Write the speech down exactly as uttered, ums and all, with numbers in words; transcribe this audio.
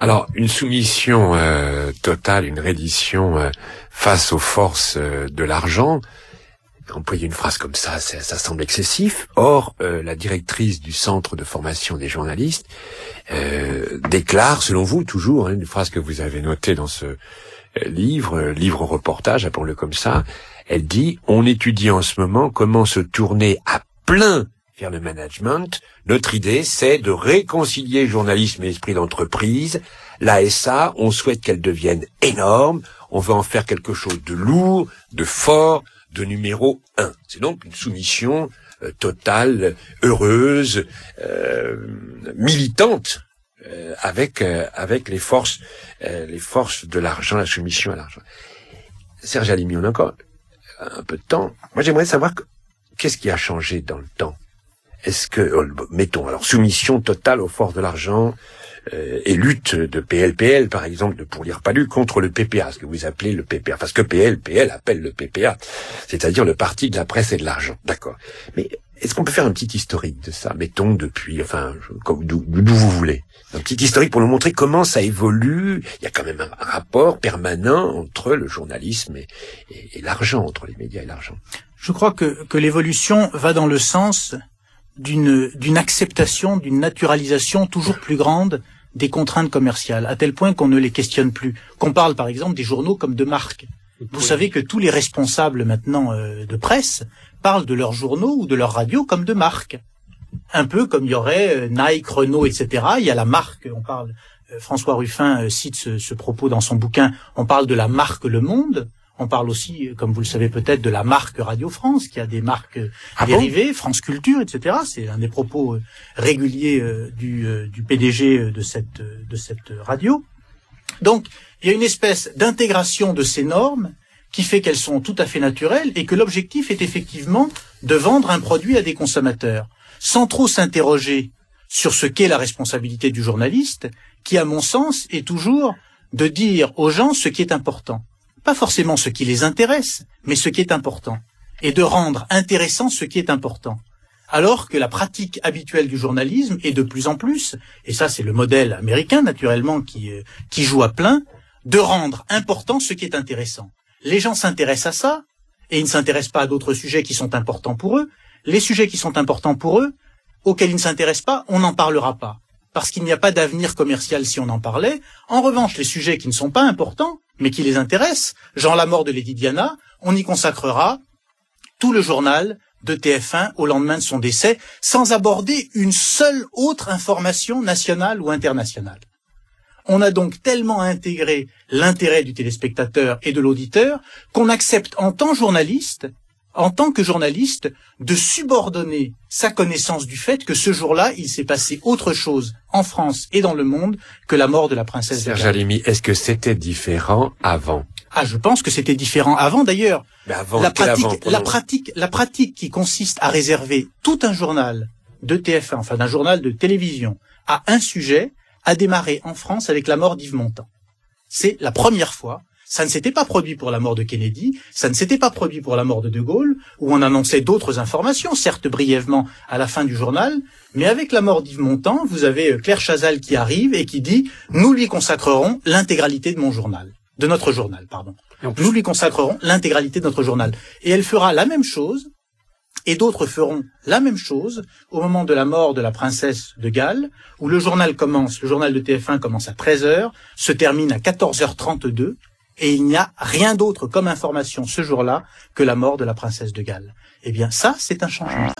Alors, une soumission euh, totale, une reddition euh, face aux forces euh, de l'argent, employer une phrase comme ça, ça, ça semble excessif. Or, euh, la directrice du centre de formation des journalistes euh, déclare, selon vous, toujours, hein, une phrase que vous avez notée dans ce euh, livre, euh, livre reportage, appelons-le comme ça, elle dit « On étudie en ce moment comment se tourner à plein vers le management. Notre idée, c'est de réconcilier journalisme et esprit d'entreprise. L'A S A, on souhaite qu'elle devienne énorme. On veut en faire quelque chose de lourd, de fort, de numéro un. » C'est donc une soumission euh, totale, heureuse, euh, militante euh, avec euh, avec les forces euh, les forces de l'argent, la soumission à l'argent. Serge Halimi, on a encore un peu de temps. Moi, j'aimerais savoir que, qu'est-ce qui a changé dans le temps. Est-ce que, mettons, alors soumission totale aux forces de l'argent euh, et lutte de P L P L, par exemple, de pour lire pas lu, contre le P P A, ce que vous appelez le P P A, parce que P L P L appelle le P P A, c'est-à-dire le parti de la presse et de l'argent. D'accord. Mais est-ce qu'on peut faire un petit historique de ça, mettons, depuis, enfin, d'où, d'où vous voulez, un petit historique pour nous montrer comment ça évolue. Il y a quand même un rapport permanent entre le journalisme et, et, et l'argent, entre les médias et l'argent. Je crois que, que l'évolution va dans le sens d'une d'une acceptation, d'une naturalisation toujours plus grande des contraintes commerciales, à tel point qu'on ne les questionne plus. Qu'on parle par exemple des journaux comme de marques. Vous oui. savez que tous les responsables maintenant euh, de presse parlent de leurs journaux ou de leurs radios comme de marques. Un peu comme il y aurait euh, Nike, Renault, et cetera. Il y a la marque, on parle, euh, François Ruffin euh, cite ce, ce propos dans son bouquin, on parle de la marque Le Monde. On parle aussi, comme vous le savez peut-être, de la marque Radio France, qui a des marques ah dérivées, bon France Culture, et cetera. C'est un des propos réguliers du, du P D G de cette, de cette radio. Donc, il y a une espèce d'intégration de ces normes qui fait qu'elles sont tout à fait naturelles et que l'objectif est effectivement de vendre un produit à des consommateurs, sans trop s'interroger sur ce qu'est la responsabilité du journaliste, qui, à mon sens, est toujours de dire aux gens ce qui est important. Pas forcément ce qui les intéresse, mais ce qui est important, et de rendre intéressant ce qui est important. Alors que la pratique habituelle du journalisme est de plus en plus, et ça c'est le modèle américain naturellement qui, qui joue à plein, de rendre important ce qui est intéressant. Les gens s'intéressent à ça, et ils ne s'intéressent pas à d'autres sujets qui sont importants pour eux. Les sujets qui sont importants pour eux, auxquels ils ne s'intéressent pas, on n'en parlera pas. Parce qu'il n'y a pas d'avenir commercial si on en parlait. En revanche, les sujets qui ne sont pas importants, mais qui les intéressent, genre la mort de Lady Diana, on y consacrera tout le journal de T F un au lendemain de son décès, sans aborder une seule autre information nationale ou internationale. On a donc tellement intégré l'intérêt du téléspectateur et de l'auditeur qu'on accepte en tant que journaliste, en tant que journaliste, de subordonner sa connaissance du fait que ce jour-là, il s'est passé autre chose en France et dans le monde que la mort de la princesse Serge Halimi, est-ce que c'était différent avant? Ah, je pense que c'était différent avant d'ailleurs. Mais avant, la pratique, avant, la pratique, la pratique qui consiste à réserver tout un journal de T F un, enfin d'un journal de télévision, à un sujet, a démarré en France avec la mort d'Yves Montand. C'est la première fois. Ça ne s'était pas produit pour la mort de Kennedy, ça ne s'était pas produit pour la mort de De Gaulle, où on annonçait d'autres informations, certes brièvement à la fin du journal, mais avec la mort d'Yves Montand, vous avez Claire Chazal qui arrive et qui dit « Nous lui consacrerons l'intégralité de mon journal, de notre journal, pardon. Nous lui consacrerons l'intégralité de notre journal. » Et elle fera la même chose, et d'autres feront la même chose au moment de la mort de la princesse de Galles, où le journal commence, le journal de T F un commence à treize heures, se termine à quatorze heures trente-deux, et il n'y a rien d'autre comme information ce jour-là que la mort de la princesse de Galles. Eh bien, ça, c'est un changement.